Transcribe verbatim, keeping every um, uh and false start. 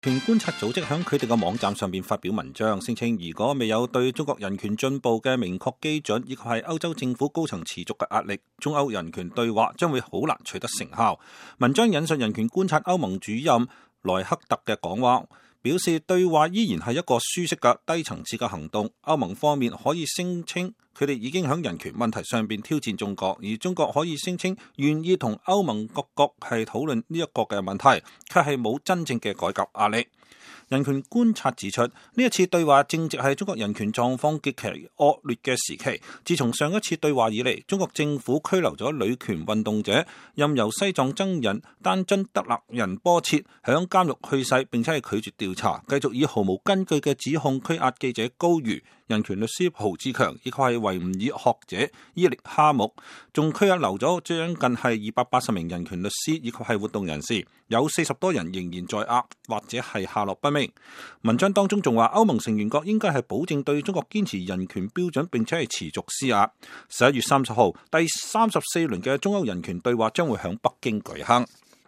人權觀察組織喺佢哋嘅網站上面發表文章，聲稱如果未有對中國人權進步嘅明確基準，以及係歐洲政府高層持續嘅壓力，中歐人權對話將會好難取得成效。文章引述人權觀察歐盟主任萊克特嘅講話，表示對話依然係一個舒適嘅低層次嘅行動。歐盟方面可以聲稱佢哋已經喺人權問題上邊挑戰中國，而中國可以聲稱願意同歐盟各國係討論呢一個嘅問題，卻係冇真正嘅改革壓力。人權觀察指出，呢一次對話正值係中國人權狀況極其惡劣嘅時期。自從上一次對話以嚟，中國政府拘留咗女權運動者，任由西藏僧人丹津德勒仁波切響監獄去世，並且係拒絕調查，繼續以毫無根據嘅指控拘押記者高瑜、人權律師蒲志強，以及係維吾爾學者伊力哈木，仲拘押留咗將近係二百八十名人權律師以及係活動人士，有四十多人仍然在押或者係下落不明。文章當中仲話，歐盟成員國應該係保證對中國堅持人權標準，並且係持續施壓。十一月三十號，第三十四輪嘅中歐人權對話將會響北京舉行。